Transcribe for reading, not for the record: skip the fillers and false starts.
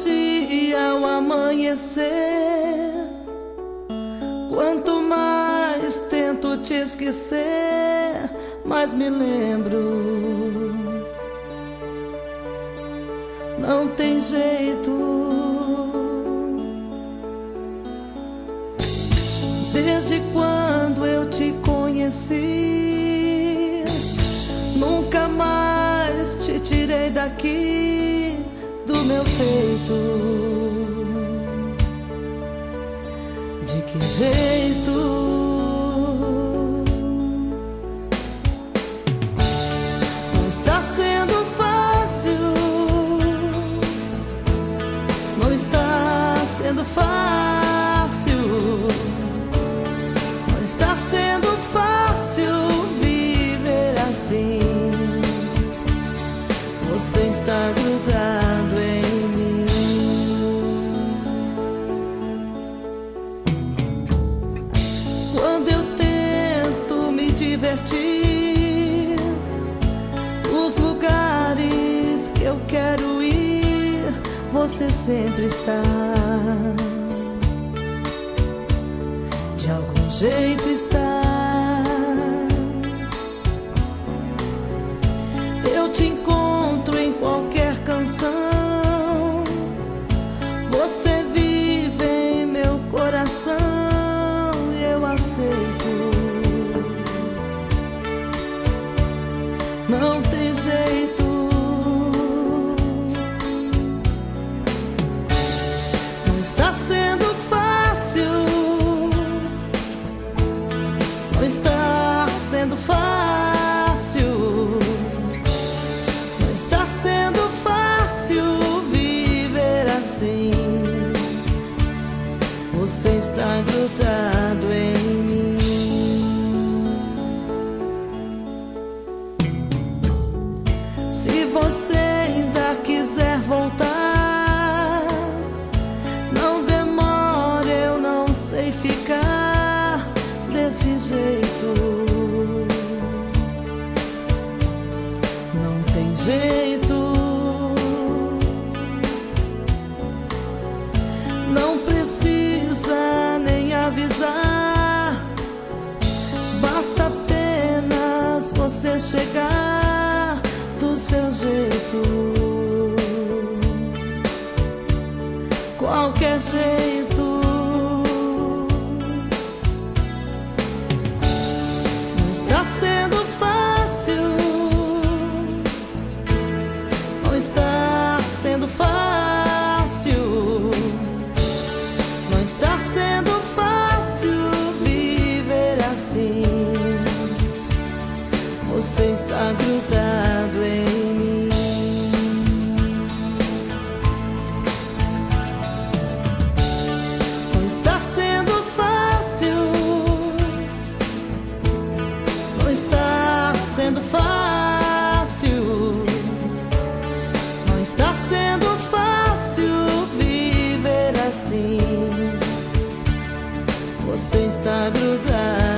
noite ao amanhecer, quanto mais tento te esquecer, mais me lembro. Não tem jeito. Desde quando eu te conheci, nunca mais te tirei daqui do meu peito. De que jeito? Não está sendo fácil. Não está sendo fácil. Não está sendo fácil viver assim. Você está grudado em mim. Quando eu tento me divertir, os lugares que eu quero ir, você sempre está. De algum jeito está. Eu te encontro em qualquer canção. Você vive em meu coração e eu aceito. Não tem jeito. Não está sendo fácil. Não está sendo fácil. Não está sendo fácil viver assim. Você está grudado em mim. Se você ainda quiser voltar, não demore, eu não sei ficar desse jeito. Não tem jeito. Não precisa nem avisar, basta apenas você chegar do seu jeito. Qualquer jeito. Não está sendo fácil. Não está sendo fácil. Não está sendo fácil viver assim. Você está grudado em mim. Não está sendo fácil. Não está sendo fácil. Não está sendo fácil viver assim. Você está grudado.